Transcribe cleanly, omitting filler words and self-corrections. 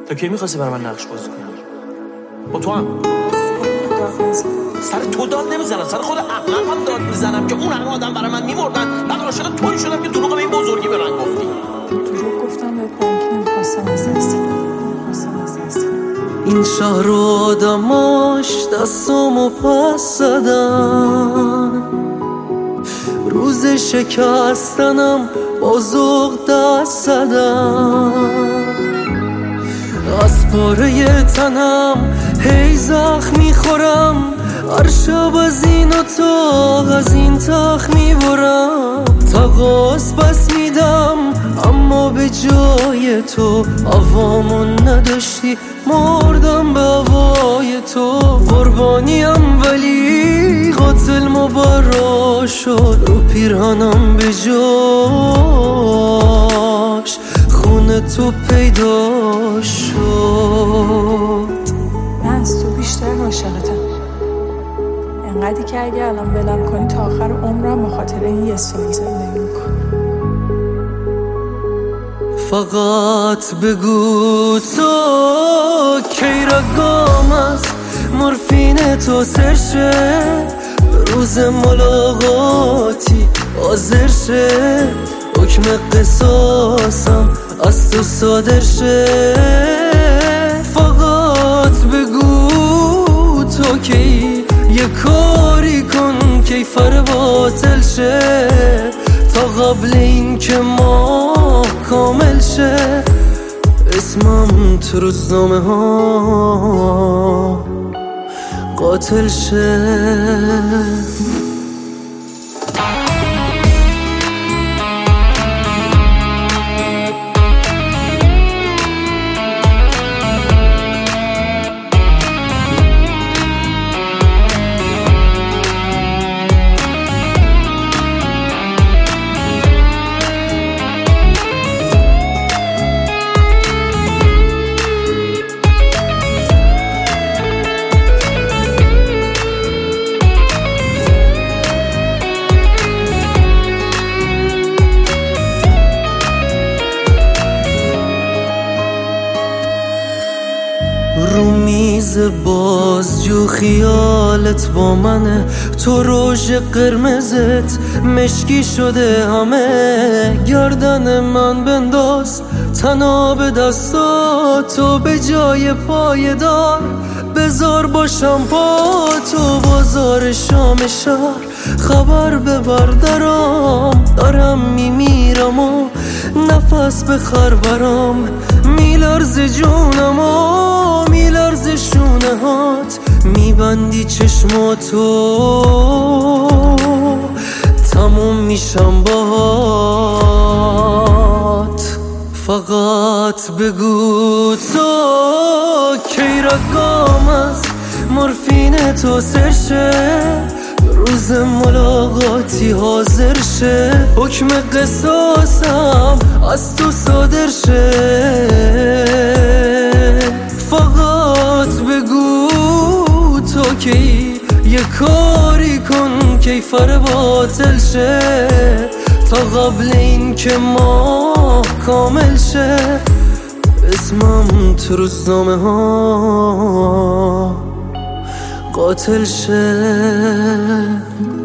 تا کی می‌خواستی برای من نقش بازی کنی؟ با تو هم سر تو داد نمیزنم، سر خود احمقم داد میزنم که اون همه آدم برای من میمردن، بعد عاشق تویی شدم که دروغ به این بزرگی به من گفتی. دروغ گفتم بهت برای که نمیخواستم از دست این شهر و آدماش دستامو پس زدن، روز شکستنم بازوق دست زدن، از پاره تنم هی زخم میخورم، هر شب از این اتاق از این تخت میبرم، تقاس بس میدم اما به جای تو هوامون نداشتی، مردم به هوای تو، قربانیم ولی قاتل مبرا شد، رو پیرهنم به جاش خون تو پیدا شد. من از تو بیشتر عاشقتم، انقدری که اگه الان ولم کنی تا آخر عمرم به خاطر این یه سال زندگی میکنم. فقط بگو تو کی رگام از مورفین تو سرشه، روز ملاقاتی حاضر شه، حکم قصاصم از تو صادر شه. فقط بگو تو کی یه کاری کن کیفر باطل شه، تا قبل این که ما کامل شه، اسمم تو روزنامه ها قاتل شه. رو میز بازجو خیالت با منه، تو روژ قرمزت مشکی شده همه، گردن من بنداز تنها به دستاتو، به جای پایدار بذار باشم پا تو، بازار شام شهر خبر ببر درام، دارم میمیرم و نفس بخر برام، میلرز جونم و میلرز شونه هات، میبندی چشماتو تموم میشم باهات. فقط بگو تو کی رگام از مورفین تو سرشه، روز ملاقاتی حاضر شه، حکم قصاصم از تو صادر شه. فقط بگو تو کی یه کاری کن کیفر باطل شه، تا قبل این که ما کامل شه، اسمم تو روزنامه ها قاتل شه.